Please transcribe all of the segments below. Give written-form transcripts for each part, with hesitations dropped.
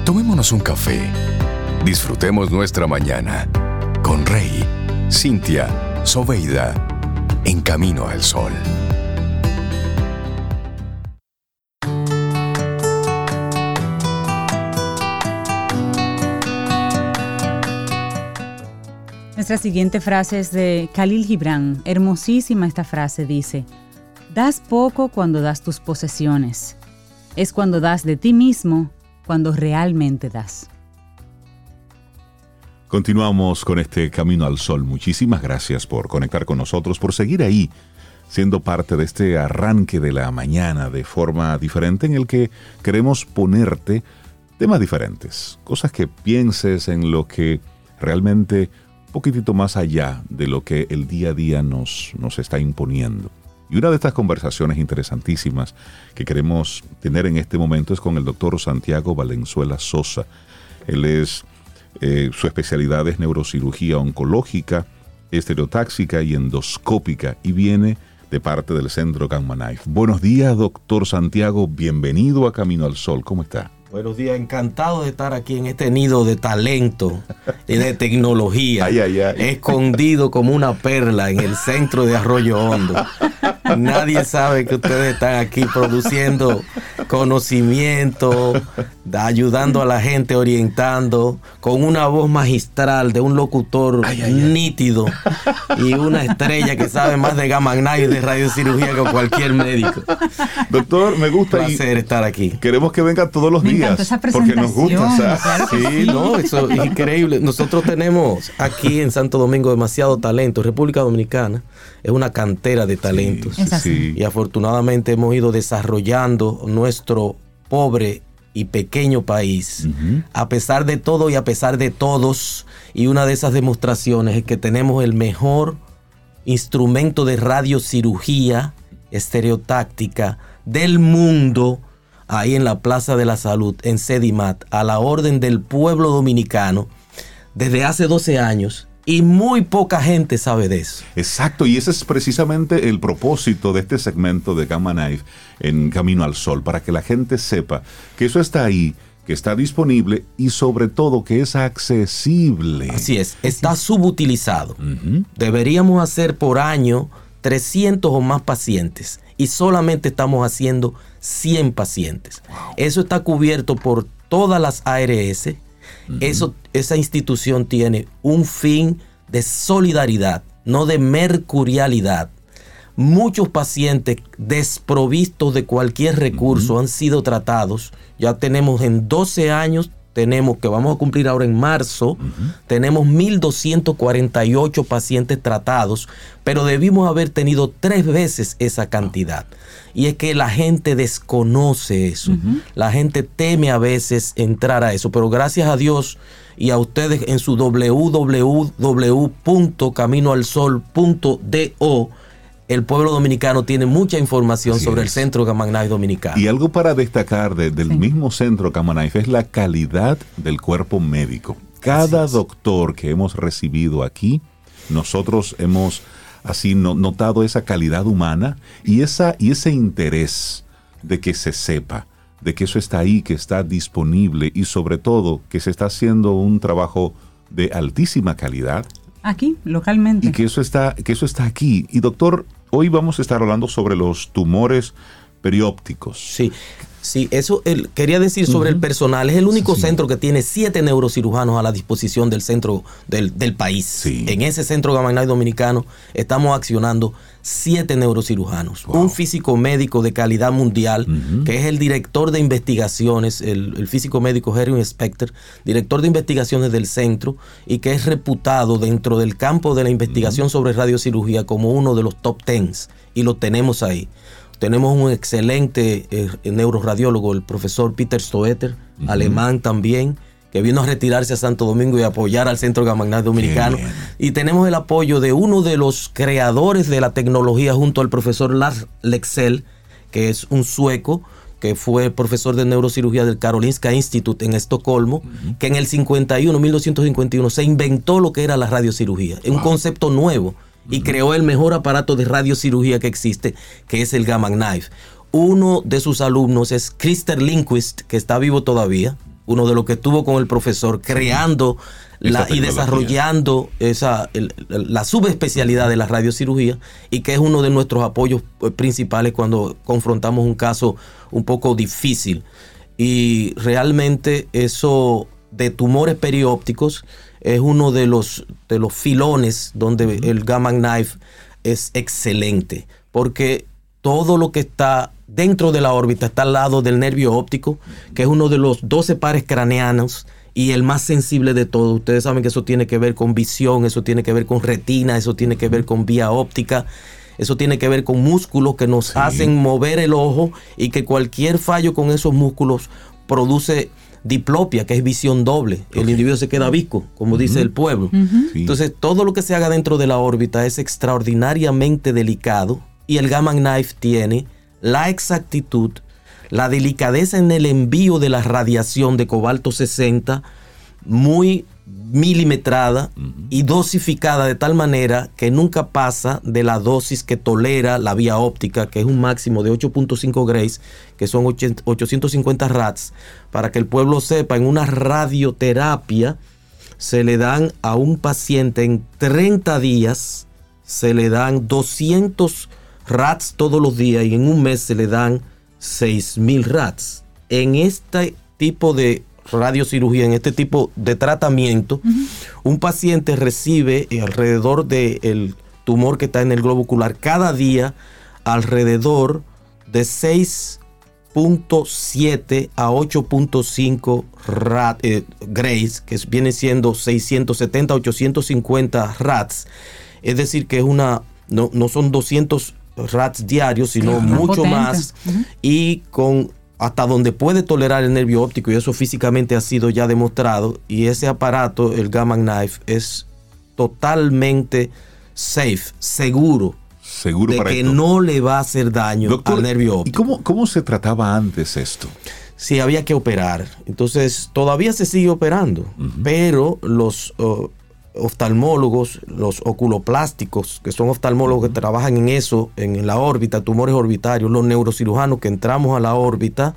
Tomémonos un café. Disfrutemos nuestra mañana con Rey, Cintia, Soveida, en Camino al Sol. Nuestra siguiente frase es de Khalil Gibran. Hermosísima esta frase, dice: das poco cuando das tus posesiones. Es cuando das de ti mismo, cuando realmente das. Continuamos con este Camino al Sol. Muchísimas gracias por conectar con nosotros, por seguir ahí, siendo parte de este arranque de la mañana de forma diferente en el que queremos ponerte temas diferentes, cosas que pienses en lo que realmente un poquitito más allá de lo que el día a día nos está imponiendo. Y una de estas conversaciones interesantísimas que queremos tener en este momento es con el doctor Santiago Valenzuela Sosa. Él es, su especialidad es neurocirugía oncológica, estereotáxica y endoscópica, y viene de parte del Centro Gamma Knife. Buenos días, doctor Santiago, bienvenido a Camino al Sol. ¿Cómo está? Buenos días, encantado de estar aquí en este nido de talento y de tecnología, escondido como una perla en el centro de Arroyo Hondo. Nadie sabe que ustedes están aquí produciendo conocimiento, ayudando a la gente, orientando, con una voz magistral de un locutor nítido y una estrella que sabe más de Gamma Knife y de radiocirugía que cualquier médico. Doctor, me gusta. Un placer estar aquí. Queremos que venga todos los días. Porque nos gusta. Claro que sí, no, eso es increíble. Nosotros tenemos aquí en Santo Domingo demasiado talento. República Dominicana es una cantera de talentos. Sí. Y afortunadamente hemos ido desarrollando nuestro pobre y pequeño país, a pesar de todo y a pesar de todos. Y una de esas demostraciones es que tenemos el mejor instrumento de radiocirugía estereotáctica del mundo, ahí en la Plaza de la Salud, en Sedimat, a la orden del pueblo dominicano, desde hace 12 años, y muy poca gente sabe de eso. Exacto, y ese es precisamente el propósito de este segmento de Gamma Knife en Camino al Sol, para que la gente sepa que eso está ahí, que está disponible y sobre todo que es accesible. Así es, está subutilizado. Deberíamos hacer por año 300 o más pacientes y solamente estamos haciendo 100 pacientes. Wow. Eso está cubierto por todas las ARS. Esa institución tiene un fin de solidaridad, no de mercurialidad. Muchos pacientes desprovistos de cualquier recurso han sido tratados. Ya tenemos en 12 años, que vamos a cumplir ahora en marzo, tenemos 1,248 pacientes tratados, pero debimos haber tenido 3 veces esa cantidad. Y es que la gente desconoce eso. La gente teme a veces entrar a eso, pero gracias a Dios y a ustedes en su www.caminoalsol.do, el pueblo dominicano tiene mucha información sobre el Centro Gamma Knife Dominicano. Y algo para destacar del mismo Centro Gamma Knife es la calidad del cuerpo médico. Cada doctor que hemos recibido aquí, nosotros hemos así notado esa calidad humana y ese interés de que se sepa, de que eso está ahí, que está disponible y sobre todo que se está haciendo un trabajo de altísima calidad. Aquí, localmente. Y que eso está aquí. Y doctor, hoy vamos a estar hablando sobre los tumores periópticos. Sí, eso quería decir sobre el personal. Es el único centro que tiene 7 neurocirujanos a la disposición del centro del país. Sí. En ese Centro Gamma Knife Dominicano estamos accionando 7 neurocirujanos. Wow. Un físico médico de calidad mundial, que es el director de investigaciones, el físico médico Herwin Specter, director de investigaciones del centro, y que es reputado dentro del campo de la investigación sobre radiocirugía como uno de los top 10, y lo tenemos ahí. Tenemos un excelente neuroradiólogo, el profesor Peter Stoeter, alemán también, que vino a retirarse a Santo Domingo y apoyar al Centro Gamma Knife Dominicano. Y tenemos el apoyo de uno de los creadores de la tecnología junto al profesor Lars Leksell, que es un sueco, que fue profesor de neurocirugía del Karolinska Institute en Estocolmo, que en el 1951, se inventó lo que era la radiocirugía. Es un concepto nuevo. Y creó el mejor aparato de radiocirugía que existe, que es el Gamma Knife. Uno de sus alumnos es Christer Lindquist, que está vivo todavía, uno de los que estuvo con el profesor creando y desarrollando la subespecialidad de la radiocirugía, y que es uno de nuestros apoyos principales cuando confrontamos un caso un poco difícil. Y realmente eso de tumores periópticos es uno de los filones donde el Gamma Knife es excelente, porque todo lo que está dentro de la órbita está al lado del nervio óptico, que es uno de los 12 pares craneanos y el más sensible de todos. Ustedes saben que eso tiene que ver con visión, eso tiene que ver con retina, eso tiene que ver con vía óptica, eso tiene que ver con músculos que nos hacen mover el ojo, y que cualquier fallo con esos músculos produce diplopia, que es visión doble. El individuo se queda visco, como dice el pueblo. Entonces, todo lo que se haga dentro de la órbita es extraordinariamente delicado, y el Gamma Knife tiene la exactitud, la delicadeza en el envío de la radiación de cobalto 60, muy milimetrada y dosificada de tal manera que nunca pasa de la dosis que tolera la vía óptica, que es un máximo de 8.5 grays, que son 850 rats. Para que el pueblo sepa, en una radioterapia se le dan a un paciente en 30 días, se le dan 200 rats todos los días, y en un mes se le dan 6,000 rats. En este tipo de radiocirugía, en este tipo de tratamiento, un paciente recibe alrededor del tumor que está en el globo ocular cada día alrededor de 6.7 a 8.5 grays, que viene siendo 670 a 850 rats. Es decir, que es no son 200 rats diarios, sino mucho más, y con hasta donde puede tolerar el nervio óptico, y eso físicamente ha sido ya demostrado. Y ese aparato, el Gamma Knife, es totalmente seguro de para que esto no le va a hacer daño, doctor, al nervio óptico. ¿Y cómo se trataba antes esto? Sí, había que operar. Entonces, todavía se sigue operando, pero los oftalmólogos, los oculoplásticos, que son oftalmólogos que trabajan en eso, en la órbita, tumores orbitarios, los neurocirujanos que entramos a la órbita,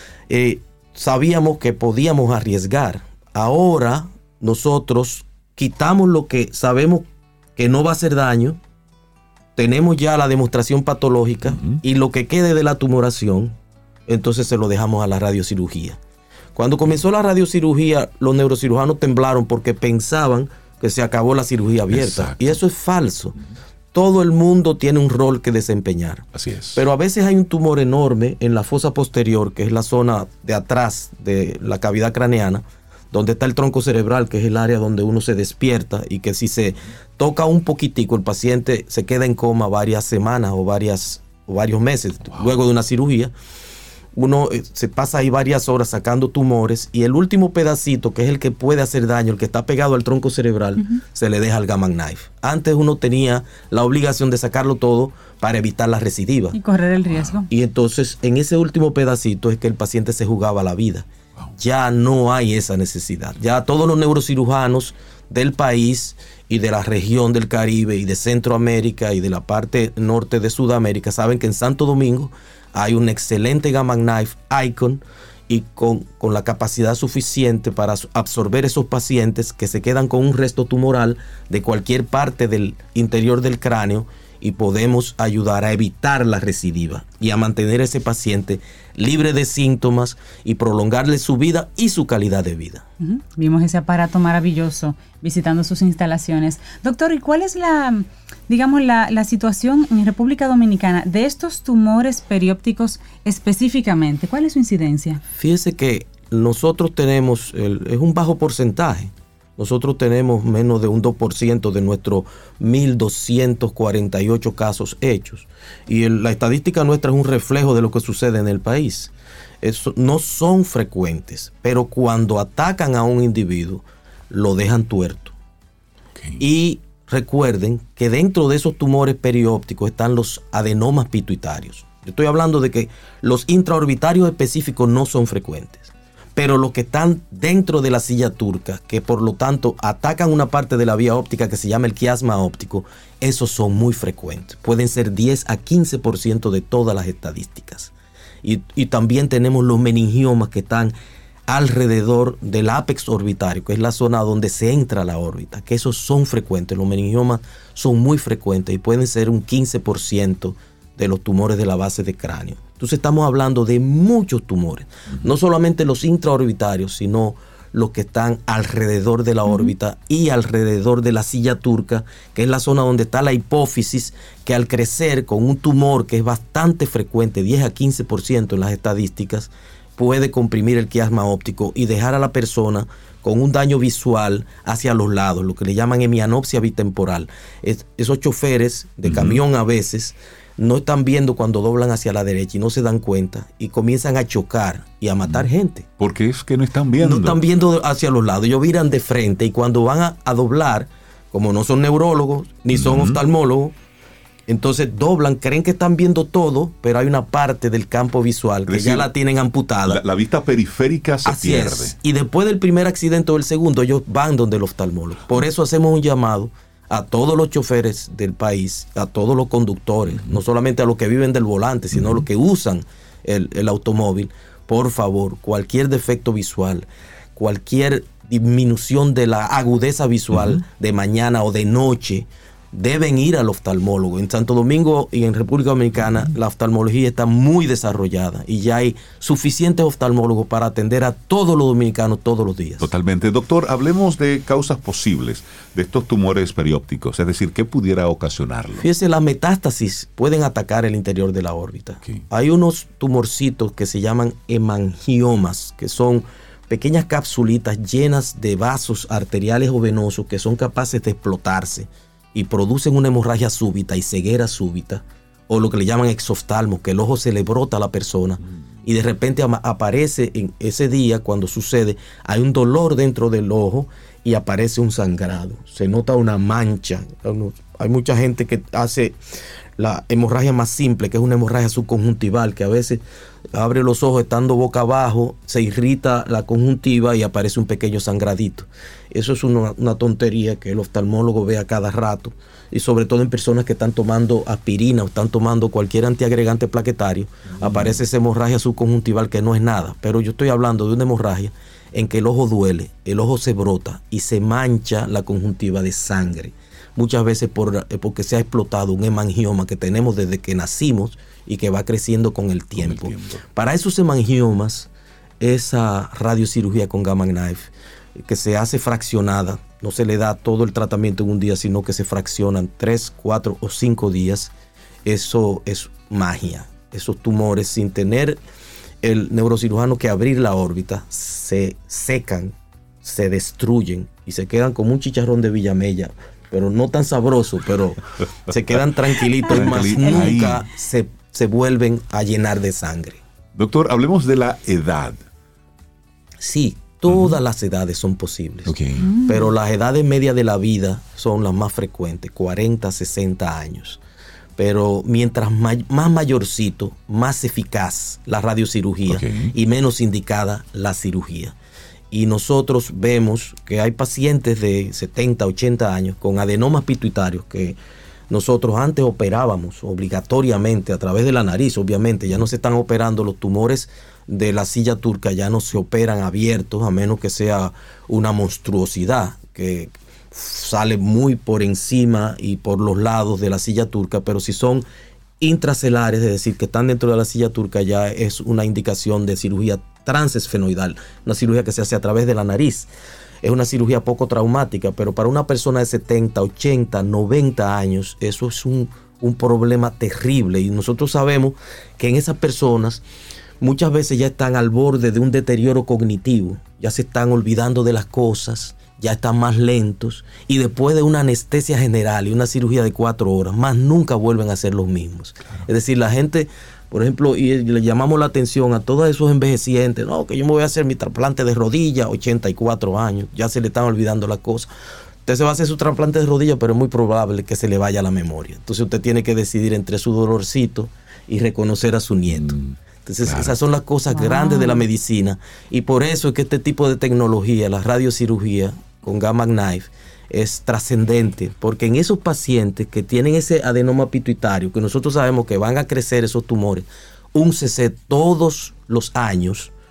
sabíamos que podíamos arriesgar. Ahora nosotros quitamos lo que sabemos que no va a hacer daño, tenemos ya la demostración patológica, y lo que quede de la tumoración, entonces se lo dejamos a la radiocirugía. Cuando comenzó la radiocirugía, los neurocirujanos temblaron porque pensaban que se acabó la cirugía abierta. Exacto. Y eso es falso. Todo el mundo tiene un rol que desempeñar. Así es. Pero a veces hay un tumor enorme en la fosa posterior, que es la zona de atrás de la cavidad craneana, donde está el tronco cerebral, que es el área donde uno se despierta, y que si se toca un poquitico, el paciente se queda en coma varias semanas o varios meses luego de una cirugía. Uno se pasa ahí varias horas sacando tumores, y el último pedacito, que es el que puede hacer daño, el que está pegado al tronco cerebral, se le deja al Gamma Knife. Antes uno tenía la obligación de sacarlo todo para evitar la recidiva. Y correr el riesgo. Y entonces en ese último pedacito es que el paciente se jugaba la vida. Ya no hay esa necesidad. Ya todos los neurocirujanos del país y de la región del Caribe y de Centroamérica y de la parte norte de Sudamérica saben que en Santo Domingo hay un excelente Gamma Knife Icon, y con la capacidad suficiente para absorber esos pacientes que se quedan con un resto tumoral de cualquier parte del interior del cráneo, y podemos ayudar a evitar la recidiva y a mantener a ese paciente libre de síntomas y prolongarle su vida y su calidad de vida. Vimos ese aparato maravilloso visitando sus instalaciones. Doctor, ¿y cuál es la situación en República Dominicana de estos tumores periópticos específicamente? ¿Cuál es su incidencia? Fíjese que nosotros tenemos, es un bajo porcentaje. Nosotros tenemos menos de un 2% de nuestros 1.248 casos hechos. Y la estadística nuestra es un reflejo de lo que sucede en el país. No son frecuentes, pero cuando atacan a un individuo, lo dejan tuerto. Okay. Y recuerden que dentro de esos tumores periópticos están los adenomas pituitarios. Yo estoy hablando de que los intraorbitarios específicos no son frecuentes. Pero los que están dentro de la silla turca, que por lo tanto atacan una parte de la vía óptica que se llama el quiasma óptico, esos son muy frecuentes. Pueden ser 10 a 15% de todas las estadísticas. Y también tenemos los meningiomas que están alrededor del ápex orbitario, que es la zona donde se entra la órbita, que esos son frecuentes. Los meningiomas son muy frecuentes y pueden ser un 15% de los tumores de la base de cráneo. Entonces estamos hablando de muchos tumores, no solamente los intraorbitarios, sino los que están alrededor de la órbita y alrededor de la silla turca, que es la zona donde está la hipófisis, que al crecer con un tumor que es bastante frecuente, 10 a 15% en las estadísticas, puede comprimir el quiasma óptico y dejar a la persona con un daño visual hacia los lados, lo que le llaman hemianopsia bitemporal. Esos choferes de camión a veces no están viendo cuando doblan hacia la derecha y no se dan cuenta y comienzan a chocar y a matar gente. Porque es que no están viendo. No están viendo hacia los lados, ellos viran de frente y cuando van a doblar, como no son neurólogos ni son oftalmólogos, entonces doblan, creen que están viendo todo, pero hay una parte del campo visual que ya la tienen amputada. La vista periférica se pierde. Es. Y después del primer accidente o el segundo, ellos van donde el oftalmólogo. Por eso hacemos un llamado a todos los choferes del país, a todos los conductores, no solamente a los que viven del volante, sino a los que usan el automóvil. Por favor, cualquier defecto visual, cualquier disminución de la agudeza visual de mañana o de noche, deben ir al oftalmólogo. En Santo Domingo y en República Dominicana la oftalmología está muy desarrollada y ya hay suficientes oftalmólogos para atender a todos los dominicanos todos los días. Totalmente. Doctor, hablemos de causas posibles de estos tumores periópticos, es decir, ¿qué pudiera ocasionarlo? Fíjese, las metástasis pueden atacar el interior de la órbita. Hay unos tumorcitos que se llaman hemangiomas, que son pequeñas capsulitas llenas de vasos arteriales o venosos que son capaces de explotarse y producen una hemorragia súbita y ceguera súbita, o lo que le llaman exoftalmo, que el ojo se le brota a la persona y de repente aparece en ese día, cuando sucede, hay un dolor dentro del ojo y aparece un sangrado, se nota una mancha. Hay mucha gente que hace la hemorragia más simple, que es una hemorragia subconjuntival, que a veces abre los ojos estando boca abajo, se irrita la conjuntiva y aparece un pequeño sangradito. Eso es una tontería que el oftalmólogo ve a cada rato, y sobre todo en personas que están tomando aspirina o están tomando cualquier antiagregante plaquetario, aparece esa hemorragia subconjuntival que no es nada. Pero yo estoy hablando de una hemorragia en que el ojo duele, el ojo se brota y se mancha la conjuntiva de sangre. Muchas veces porque se ha explotado un hemangioma que tenemos desde que nacimos y que va creciendo con el tiempo. Para esos hemangiomas, esa radiocirugía con Gamma Knife, que se hace fraccionada, no se le da todo el tratamiento en un día, sino que se fraccionan 3, 4 o 5 días, eso es magia. Esos tumores, sin tener el neurocirujano que abrir la órbita, se secan, se destruyen y se quedan como un chicharrón de Villamella, pero no tan sabroso, pero se quedan tranquilitos y más nunca se vuelven a llenar de sangre. Doctor, hablemos de la edad. Sí, todas las edades son posibles, pero las edades medias de la vida son las más frecuentes, 40, 60 años. Pero mientras más mayorcito, más eficaz la radiocirugía y menos indicada la cirugía. Y nosotros vemos que hay pacientes de 70, 80 años con adenomas pituitarios que nosotros antes operábamos obligatoriamente a través de la nariz. Obviamente ya no se están operando los tumores de la silla turca, ya no se operan abiertos a menos que sea una monstruosidad que sale muy por encima y por los lados de la silla turca, pero si son intracelares, es decir, que están dentro de la silla turca, ya es una indicación de cirugía transesfenoidal, una cirugía que se hace a través de la nariz. Es una cirugía poco traumática, pero para una persona de 70, 80, 90 años, eso es un problema terrible. Y nosotros sabemos que en esas personas muchas veces ya están al borde de un deterioro cognitivo, ya se están olvidando de las cosas, ya están más lentos, y después de una anestesia general y una cirugía de 4 horas, más nunca vuelven a ser los mismos. Claro. Es decir, la gente, por ejemplo, y le llamamos la atención a todos esos envejecientes, no, que yo me voy a hacer mi trasplante de rodilla, 84 años, ya se le están olvidando las cosas. Usted se va a hacer su trasplante de rodilla, pero es muy probable que se le vaya la memoria. Entonces usted tiene que decidir entre su dolorcito y reconocer a su nieto. Entonces esas son las cosas grandes de la medicina, y por eso es que este tipo de tecnología, la radiocirugía con Gamma Knife, es trascendente, porque en esos pacientes que tienen ese adenoma pituitario, que nosotros sabemos que van a crecer esos tumores, un cc todos los años,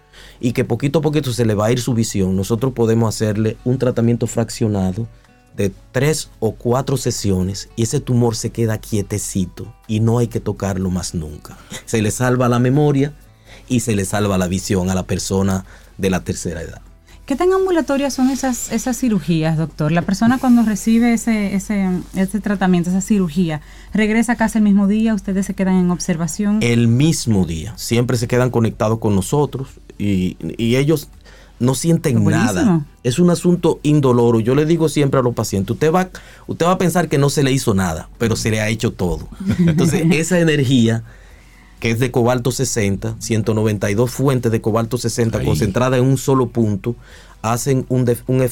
y que poquito a poquito se le va a ir su visión, nosotros podemos hacerle un tratamiento fraccionado de 3 o 4 sesiones y ese tumor se queda quietecito y no hay que tocarlo más nunca. Se le salva la memoria y se le salva la visión a la persona de la tercera edad. ¿Qué tan ambulatorias son esas cirugías, doctor? La persona cuando recibe ese tratamiento, esa cirugía, ¿regresa a casa el mismo día? ¿Ustedes se quedan en observación? El mismo día. Siempre se quedan conectados con nosotros y ellos no sienten nada. Es un asunto indoloro. Yo le digo siempre a los pacientes, usted va a pensar que no se le hizo nada, pero se le ha hecho todo. Entonces, esa energía que es de cobalto 60, 192 fuentes de cobalto 60 concentradas en un solo punto, hacen un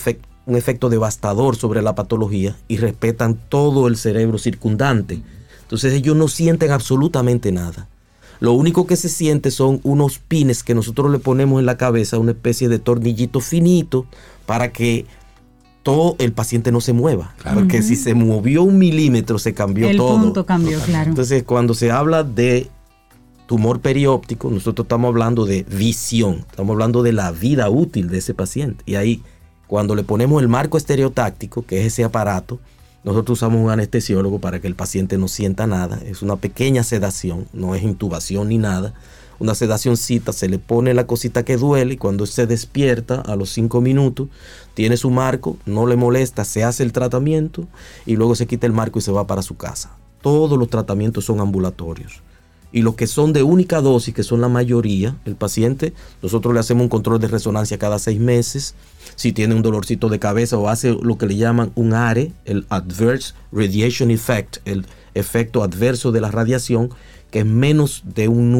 efecto devastador sobre la patología y respetan todo el cerebro circundante. Entonces ellos no sienten absolutamente nada. Lo único que se siente son unos pines que nosotros le ponemos en la cabeza, una especie de tornillito finito para que todo el paciente no se mueva. Claro. Porque si se movió 1 milímetro se cambió todo. El punto cambió, claro. Entonces cuando se habla de tumor perióptico, nosotros estamos hablando de visión, estamos hablando de la vida útil de ese paciente. Y ahí, cuando le ponemos el marco estereotáctico, que es ese aparato, nosotros usamos un anestesiólogo para que el paciente no sienta nada. Es una pequeña sedación, no es intubación ni nada. Una sedacioncita, se le pone la cosita que duele y cuando se despierta a los 5 minutos, tiene su marco, no le molesta, se hace el tratamiento y luego se quita el marco y se va para su casa. Todos los tratamientos son ambulatorios. Y los que son de única dosis, que son la mayoría, el paciente, nosotros le hacemos un control de resonancia cada 6 meses. Si tiene un dolorcito de cabeza o hace lo que le llaman un ARE, el Adverse Radiation Effect, el efecto adverso de la radiación, que es menos de un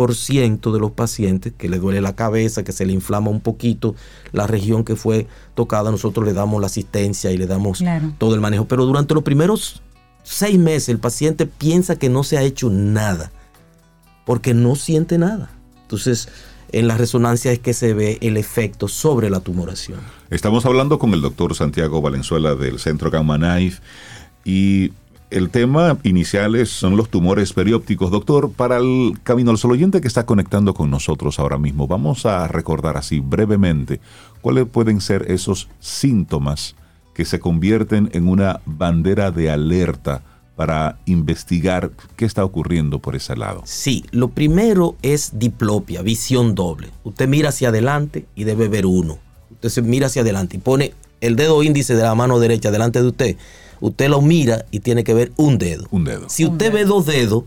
9% de los pacientes, que le duele la cabeza, que se le inflama un poquito la región que fue tocada, nosotros le damos la asistencia y le damos todo el manejo. Pero durante los primeros 6 meses el paciente piensa que no se ha hecho nada, porque no siente nada. Entonces, en la resonancia es que se ve el efecto sobre la tumoración. Estamos hablando con el doctor Santiago Valenzuela del Centro Gamma Knife y el tema inicial son los tumores periópticos. Doctor, para el Camino al Sol oyente que está conectando con nosotros ahora mismo, vamos a recordar así brevemente cuáles pueden ser esos síntomas que se convierten en una bandera de alerta para investigar qué está ocurriendo por ese lado. Sí, lo primero es diplopia, visión doble. Usted mira hacia adelante y debe ver uno. Usted se mira hacia adelante y pone el dedo índice de la mano derecha delante de usted. Usted lo mira y tiene que ver un dedo. Un dedo. Si usted ve 2 dedos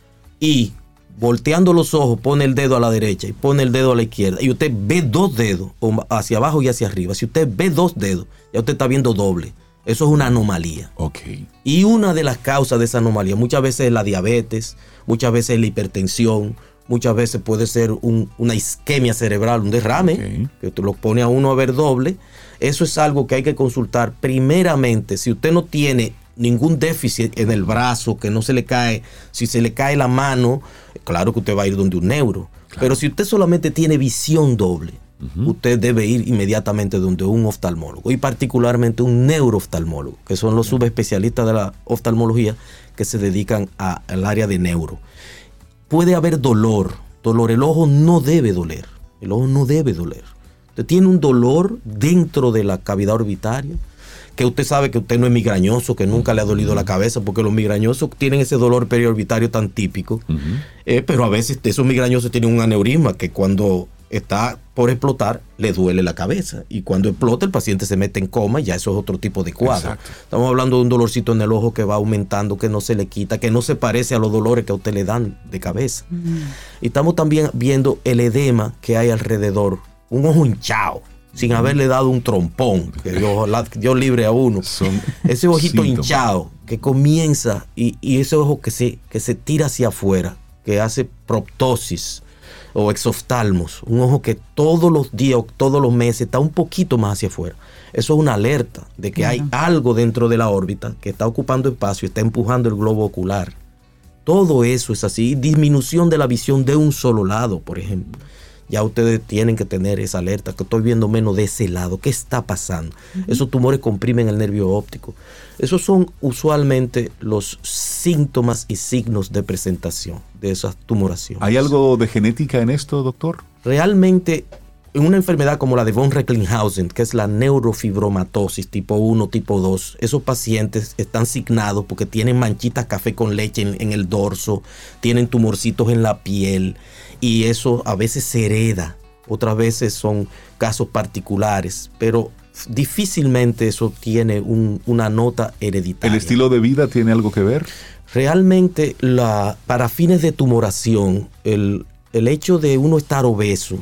y volteando los ojos pone el dedo a la derecha y pone el dedo a la izquierda y usted ve 2 dedos hacia abajo y hacia arriba, si usted ve 2 dedos, ya usted está viendo doble. Eso es una anomalía. Okay. Y una de las causas de esa anomalía, muchas veces es la diabetes, muchas veces es la hipertensión, muchas veces puede ser una isquemia cerebral, un derrame, que te lo pone a uno a ver doble. Eso es algo que hay que consultar primeramente. Si usted no tiene ningún déficit en el brazo, que no se le cae, si se le cae la mano, claro que usted va a ir donde un neuro. Claro. Pero si usted solamente tiene visión doble, usted debe ir inmediatamente donde un oftalmólogo y particularmente un neurooftalmólogo, que son los subespecialistas de la oftalmología que se dedican al área de neuro. Puede haber dolor. El ojo no debe doler. El ojo no debe doler. Usted tiene un dolor dentro de la cavidad orbitaria, que usted sabe que usted no es migrañoso, que nunca le ha dolido la cabeza, porque los migrañosos tienen ese dolor periorbitario tan típico, pero a veces esos migrañosos tienen un aneurisma que cuando está por explotar, le duele la cabeza. Y cuando explota, el paciente se mete en coma y ya eso es otro tipo de cuadro. Exacto. Estamos hablando de un dolorcito en el ojo que va aumentando, que no se le quita, que no se parece a los dolores que a usted le dan de cabeza. Y estamos también viendo el edema que hay alrededor. Un ojo hinchado, sin haberle dado un trompón, que Dios libre a uno. Ese ojito hinchado que comienza y ese ojo que se tira hacia afuera, que hace proptosis o exoftalmos, un ojo que todos los días o todos los meses está un poquito más hacia afuera. Eso es una alerta de que hay algo dentro de la órbita que está ocupando espacio y está empujando el globo ocular. Todo eso es así. Disminución de la visión de un solo lado, por ejemplo. Ya ustedes tienen que tener esa alerta, que estoy viendo menos de ese lado. ¿Qué está pasando? Esos tumores comprimen el nervio óptico. Esos son usualmente los síntomas y signos de presentación de esas tumoraciones. ¿Hay algo de genética en esto, doctor? Realmente, en una enfermedad como la de von Recklinghausen, que es la neurofibromatosis tipo 1, tipo 2, esos pacientes están signados porque tienen manchitas café con leche en el dorso, tienen tumorcitos en la piel, y eso a veces se hereda, otras veces son casos particulares, pero difícilmente eso tiene una nota hereditaria. ¿El estilo de vida tiene algo que ver? Realmente, para fines de tumoración, el hecho de uno estar obeso,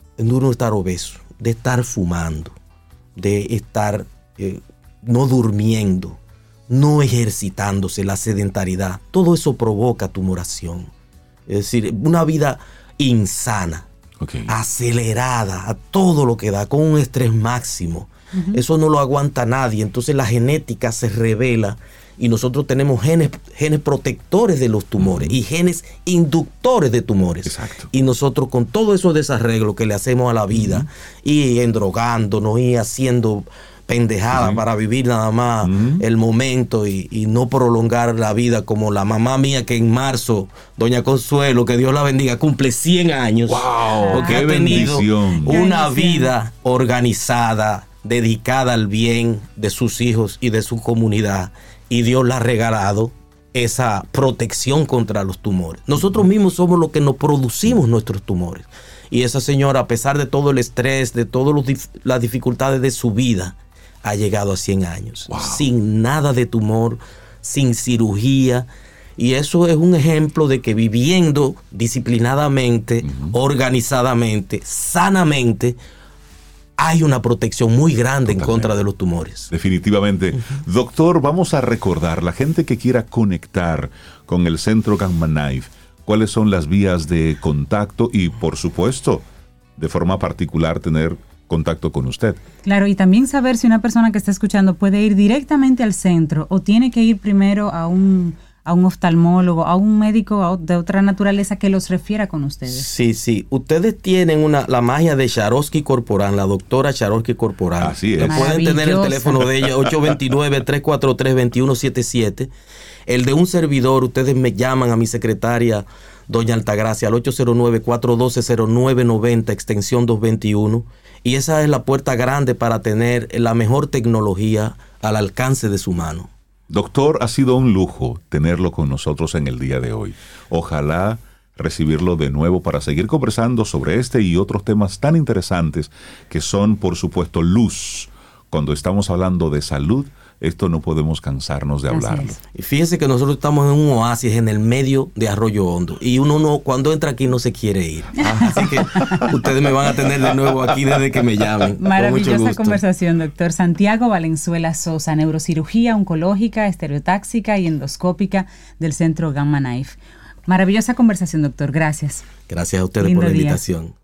de estar fumando, de estar no durmiendo, no ejercitándose, la sedentariedad, todo eso provoca tumoración. Es decir, una vida insana, acelerada, a todo lo que da, con un estrés máximo. Eso no lo aguanta nadie. Entonces la genética se revela y nosotros tenemos genes protectores de los tumores y genes inductores de tumores. Exacto. Y nosotros, con todo esos desarreglos que le hacemos a la vida, y endrogándonos y haciendo pendejadas para vivir nada más el momento y no prolongar la vida, como la mamá mía, que en marzo, doña Consuelo, que Dios la bendiga, cumple 100 años. ¡Wow! Porque ha tenido una vida organizada, dedicada al bien de sus hijos y de su comunidad, y Dios le ha regalado esa protección contra los tumores. Nosotros mismos somos los que nos producimos nuestros tumores, y esa señora, a pesar de todo el estrés, de todas las dificultades de su vida, ha llegado a 100 años, sin nada de tumor, sin cirugía. Y eso es un ejemplo de que viviendo disciplinadamente, organizadamente, sanamente, hay una protección muy grande en contra de los tumores. Definitivamente. Doctor, vamos a recordar, la gente que quiera conectar con el Centro Gamma Knife, cuáles son las vías de contacto y, por supuesto, de forma particular, tener contacto con usted. Claro, y también saber si una persona que está escuchando puede ir directamente al centro o tiene que ir primero a un oftalmólogo, a un médico de otra naturaleza que los refiera con ustedes. Sí. Ustedes tienen la magia de Charoski Corporán, la doctora Charoski Corporán. Así es. Pueden tener el teléfono de ella, 829-343-2177. El de un servidor, ustedes me llaman a mi secretaria, doña Altagracia, al 809-412-0990, extensión 221. Y esa es la puerta grande para tener la mejor tecnología al alcance de su mano. Doctor, ha sido un lujo tenerlo con nosotros en el día de hoy. Ojalá recibirlo de nuevo para seguir conversando sobre este y otros temas tan interesantes que son, por supuesto, luz. Cuando estamos hablando de salud, esto no podemos cansarnos de hablarlo. Y fíjense que nosotros estamos en un oasis en el medio de Arroyo Hondo, y uno cuando entra aquí no se quiere ir. Así que ustedes me van a tener de nuevo aquí desde que me llamen. Maravillosa conversación, doctor. Santiago Valenzuela Sosa, neurocirugía oncológica, estereotáxica y endoscópica del Centro Gamma Knife. Maravillosa conversación, doctor. Gracias. Gracias a ustedes por la invitación.